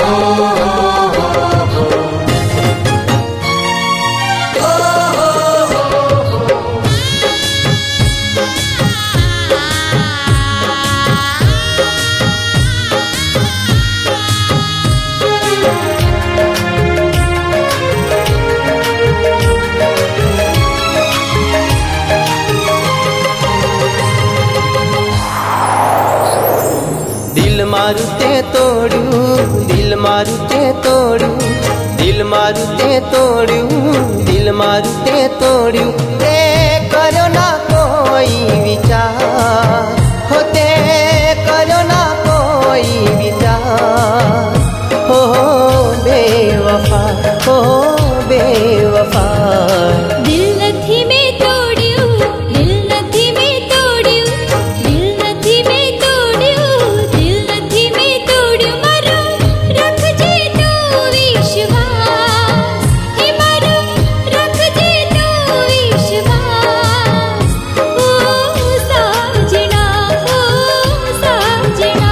मारुते तोड़ू दिल मारुते तोड़ू दिल मारुते तोड़ू दिल मारुते तोड़ू ते करो ना कोई विचार होते करो ना कोई विचार हो बेवफा हो बेवफा दिल नथी में तोड़ू दिल नथी में तोड़ू दिल नथी में तोड़ू दिल नथी में तोड़ू मारो रख जे तो विश्वास हे मारो रख जे तो विश्वास ओ साजना ओ साजना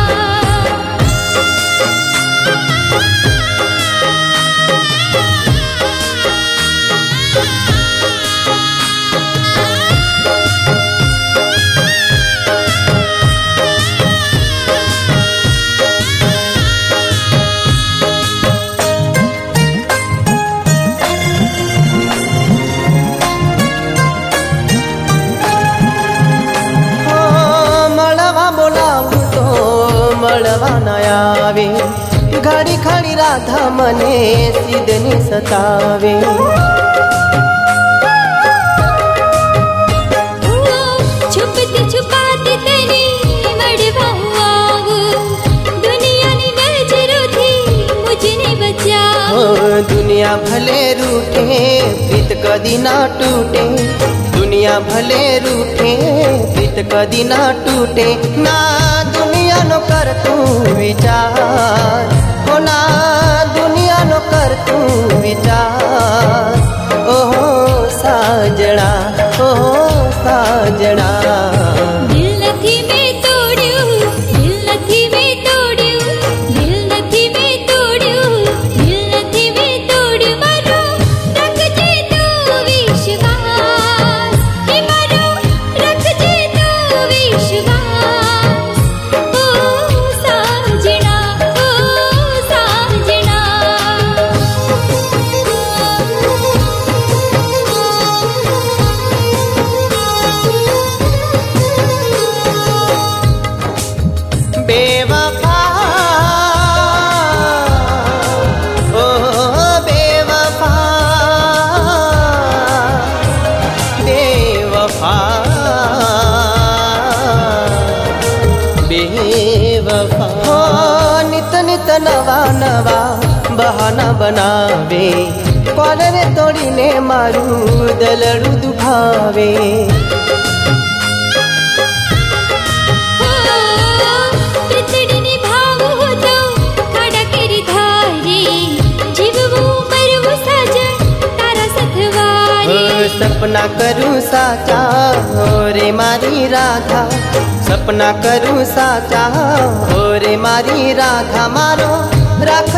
મળવા ન આવે ઘડી ઘડી રાધા મને સિદ્ધની સતાવે छुपते छुपाते तेरी मड़वा आऊं दुनियानी नजरों थी मुझने बचाओ दुनिया भले रूठे प्रीत कदी ना टूटे दुनिया भले रूठे प्रीत कदी ना टूटे ना दुनिया नो कर तू विचार हो ना दुनिया नो कर तू विचार ओहो साजना ओहो साजना दिल नथी में तोड़ू दिल नथी में तोड़ू दिल नथी में तोड़ू दिल नथी में तोड़ू मारो रख जे तो विश्वास हे मारो रख जे तो विश्वास ओ साजना ओ साजना बेवफा ओ बेवफा बेवफा बेवफा हो नित नित नवा नवा बहाना बनावे कोलरे तोड़ीने मारू दलड़ू दुभावे सपना करूं साचा हो रे मारी राधा सपना करूं साचा हो रे मारी राधा मारो राख